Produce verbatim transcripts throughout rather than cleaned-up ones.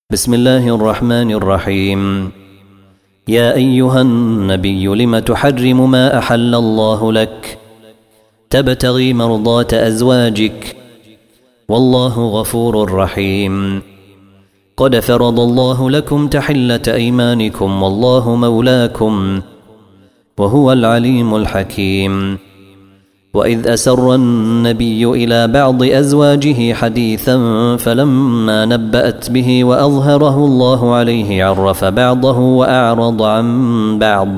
بسم الله الرحمن الرحيم. يا أيها النبي لم تحرم ما أحل الله لك تبتغي مرضات أزواجك والله غفور رحيم. قد فرض الله لكم تحلة أيمانكم والله مولاكم وهو العليم الحكيم. وإذ أسر النبي إلى بعض أزواجه حديثا فلما نبأت به وأظهره الله عليه عرف بعضه وأعرض عن بعض.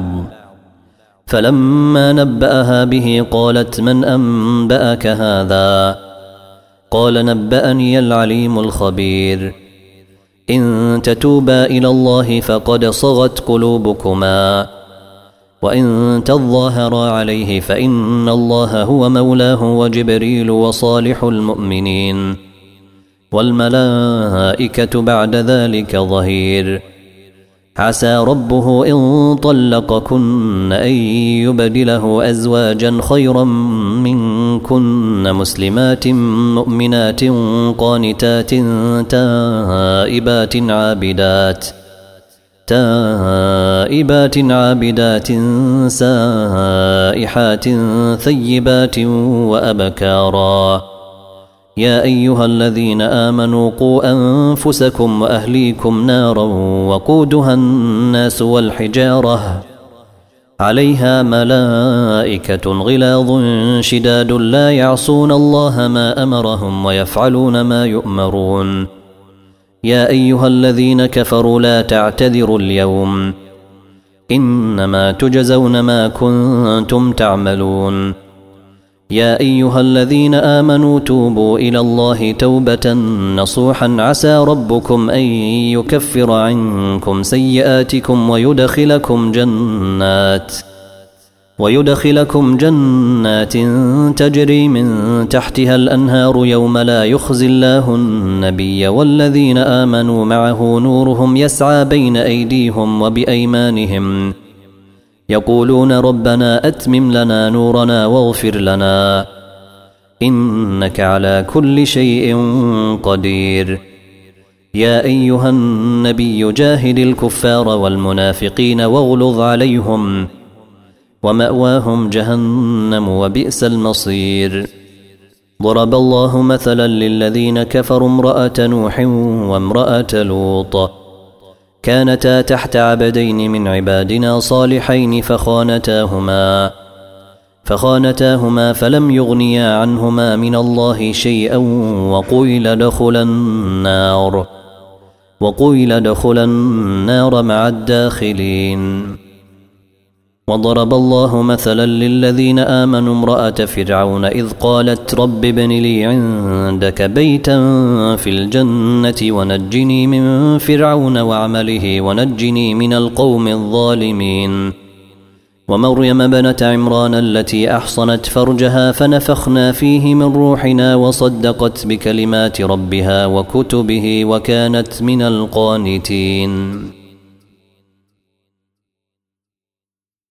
فلما نبأها به قالت من أنبأك هذا؟ قال نبأني العليم الخبير. إن تتوبا إلى الله فقد صغت قلوبكما وإن تظاهرا عليه فإن الله هو مولاه وجبريل وصالح المؤمنين والملائكة بعد ذلك ظهير. عسى ربه إن طلقكن أن يبدله أزواجا خيرا منكن مسلمات مؤمنات قانتات تائبات عابدات تائبات عابدات سائحات ثيبات وأبكارا. يا أيها الذين آمنوا قوا أنفسكم وأهليكم نارا وقودها الناس والحجارة عليها ملائكة غلاظ شداد لا يعصون الله ما أمرهم ويفعلون ما يؤمرون. يا أيها الذين كفروا لا تعتذروا اليوم إنما تجزون ما كنتم تعملون. يا أيها الذين آمنوا توبوا إلى الله توبة نصوحا عسى ربكم أن يكفر عنكم سيئاتكم ويدخلكم جنات ويدخلكم جنات تجري من تحتها الأنهار يوم لا يخزي الله النبي والذين آمنوا معه نورهم يسعى بين أيديهم وبأيمانهم يقولون ربنا أتمم لنا نورنا واغفر لنا إنك على كل شيء قدير. يا أيها النبي جاهد الكفار والمنافقين واغلظ عليهم ومأواهم جهنم وبئس المصير. ضرب الله مثلا للذين كفروا امرأة نوح وامرأة لوط كانتا تحت عبدين من عبادنا صالحين فخانتاهما فخانتاهما فلم يغنيا عنهما من الله شيئا وقيل ادخلا النار وقيل ادخلا النار مع الداخلين. وضرب الله مثلا للذين آمنوا امرأة فرعون إذ قالت رب ابن لي عندك بيتا في الجنة ونجني من فرعون وعمله ونجني من القوم الظالمين. ومريم بنة عمران التي أحصنت فرجها فنفخنا فيه من روحنا وصدقت بكلمات ربها وكتبه وكانت من القانتين.